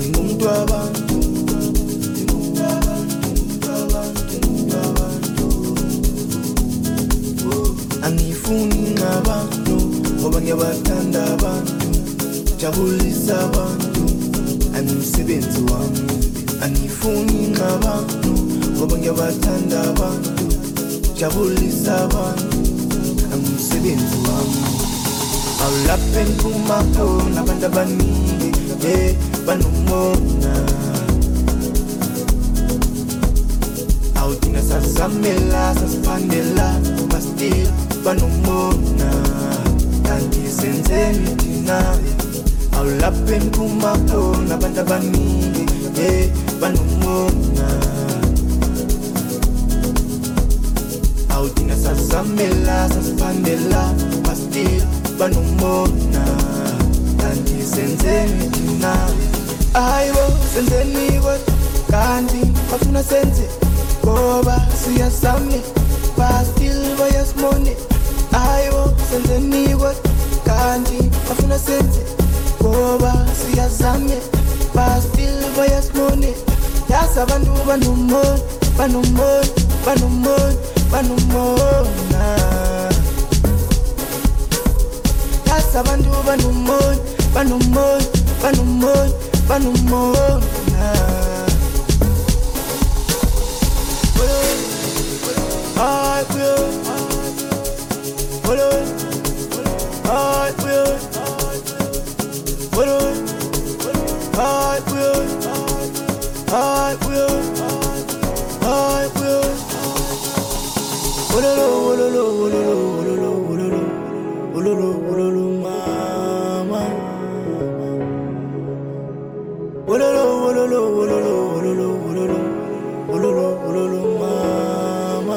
Ngimuntu wabantu, angifuni ngabantu ngoba ngiyabathanda abantu, jabulisa abantu angumsebenzi wami. Angifuni ngabantu ngoba ngiyabathanda abantu, jabulisa abantu angumsebenzi wami. Awulaphe ngiphuma khona abantu abaningi banomona, awudinga sazamela sasiphandela but still banomona. Kanti senzeni thina? Awulaphe ngiphuma khona abantu abaningi banomona, awudinga sazamela sasiphandela but still banomona. Kanti senzeni thina? Ayibo senzeni kodwa kanti bafuna senze ngoba siyazame but still bayasimone. Ayibo senzeni kodwa kanti bafuna senze ngoba siyazame but still bayasimone. Yazi abantu banomona, banomona, banomona, banomona. Yazi abantu banomona, banomona, banomona, banomona. Ay, cuyo, ay, cuyo, ay, cuyo, ay, cuyo, ay, cuyo. Ololo, ololo, ololo, ololo, ololo, ololo, ololo, mama. Ololo, ololo, ololo, ololo, ololo, ololo, ololo, mama.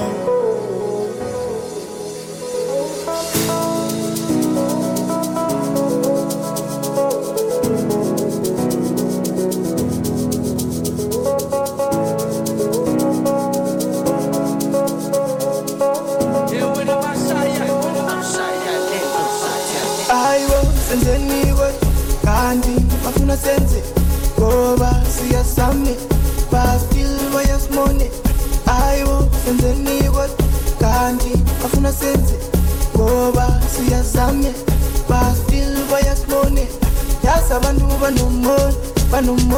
Senzeni kodwa kanti bafuna senze ngoba siyazame but still bayasimone. Ayibo senzeni kodwa kanti bafuna senze ngoba siyazame but still bayasimone. Yazi abantu banomona, banomona.